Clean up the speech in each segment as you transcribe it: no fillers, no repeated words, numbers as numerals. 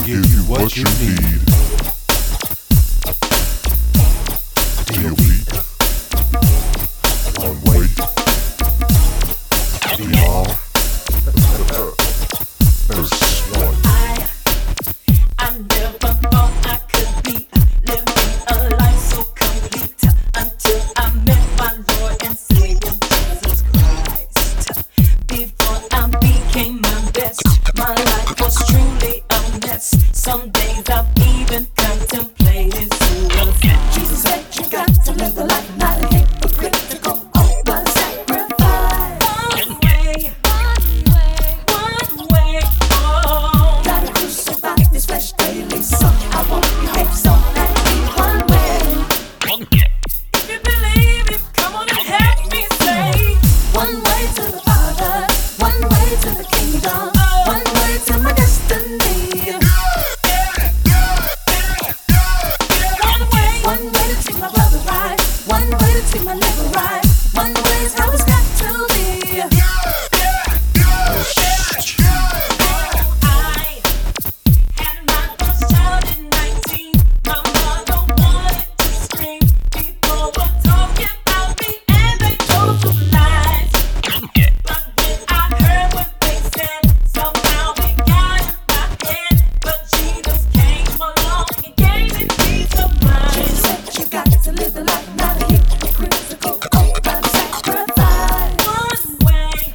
give you what you need. To your feet, one way, we are as one. I never thought I could be living a life so complete until I met my Lord and Savior Jesus Christ. Before I became my best, my life was truly a mess. Some days I've even contemplated suicide. Jesus said you got to live the life, not a hypocritical, over sacrifice. One way, oh. Gotta crucify this flesh daily, so I won't behave so badly. One way. If you believe it, come on and help me say. One way to the Father, one way to the kingdom, one way to my destiny. One way to treat my brother right, one way to treat my neighbor right, one way is how it's got to be. I had my first child at 19. My mother wanted to scream. People were talking about me and they told some lies. But when I heard what they said, somehow it got in my head. But Jesus came along and gave me peace of mind. Jesus said you got to live the life, not a hypocritical, over sacrifice. One way.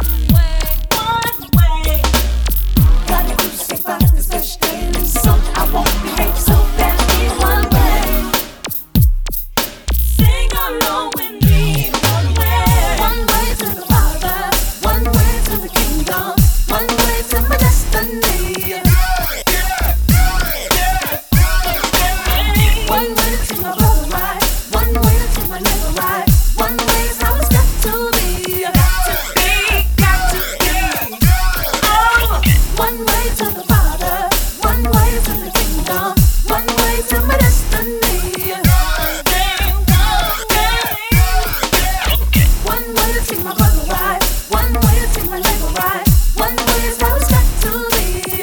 Gotta crucify this flesh daily, so I won't behave so badly. One way. Sing along with me. One way to the Father, one way to the kingdom, one way to my destiny. One way to treat my brother right, one way to treat my neighbor right, one way is how it's got to be. Got to be. Oh. One way to the Father, one way to the kingdom, one way to my destiny. One way to treat my brother right, one way to treat my neighbor right, one way is how it's got to be.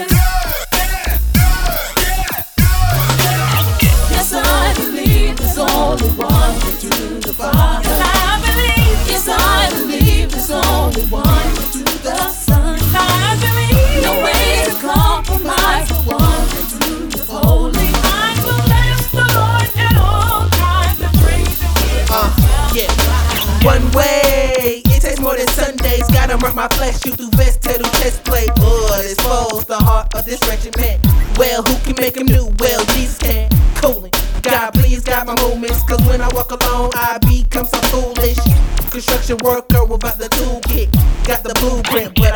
Yes, I believe there's only one way to the Father. Yes, I believe there's only one way to the Son. I believe no way to compromise, the one way to the Holy. I will bless the Lord at all times and praise Him. Yeah. One way. It takes more than Sundays. Gotta murk my flesh, shoot through vest, tattoo, chest plate. Expose the heart of this wretched man. Well, who can make him new? Well, Jesus can. Cooling. God, please guide my movements. Cause when I walk alone, I become so foolish. Construction worker without the toolkit. Got the blueprint, but